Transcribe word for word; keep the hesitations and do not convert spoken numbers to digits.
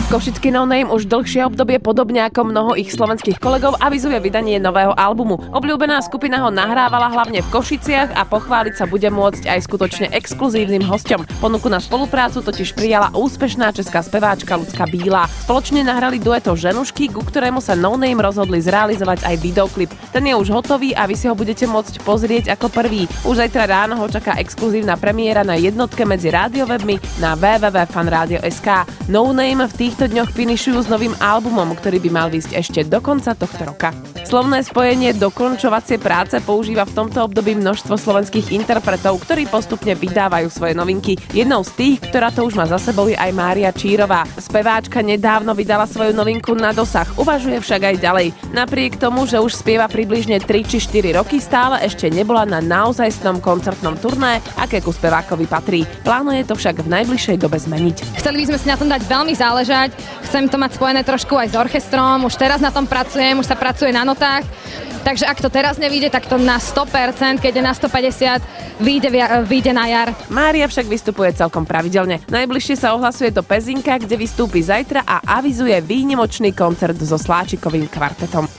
Košický No Name už dlhšie obdobie, podobne ako mnoho ich slovenských kolegov, avizuje vydanie nového albumu. Obľúbená skupina ho nahrávala hlavne v Košiciach a pochváliť sa bude môcť aj skutočne exkluzívnym hosťom. Ponuku na spoluprácu totiž prijala úspešná česká speváčka Lucka Bílá. Spoločne nahrali dueto Ženušky, ku ktorému sa No Name rozhodli zrealizovať aj videoklip. Ten je už hotový a vy si ho budete môcť pozrieť ako prvý. Už zajtra ráno ho čaká exkluzívna premiéra na jednotke medzi rádiowebmi na w w w bodka fanradio bodka es ká. No Name v týchto dňoch finišujú s novým albumom, ktorý by mal výsť ešte do konca tohto roka. Slovné spojenie dokončovacie práce používa v tomto období množstvo slovenských interpretov, ktorí postupne vydávajú svoje novinky. Jednou z tých, ktorá to už má za sebou, je aj Mária Čírová. Speváčka nedávno vydala svoju novinku Na dosah, uvažuje však aj ďalej. Napriek tomu, že už spieva približne tri či štyri roky, stále ešte nebola na naozajstnom koncertnom turné, aké ku spevákovi patrí. Plánuje to však v najbližšej dobe zmeniť. Chceli by sme si na tom dať veľmi záležať. Chcem to mať spojené trošku aj s orchestrom. Už teraz na tom pracujem, už sa pracuje na notách. Takže ak to teraz nevyjde, tak to na sto percent, keď je na stopäťdesiat, vyjde, vyjde na jar. Mária však vystupuje celkom pravidelne. Najbližšie sa ohlasuje do Pezinka, kde vystúpi zajtra a avizuje výnimočný koncert so Sláčikovým kvartetom.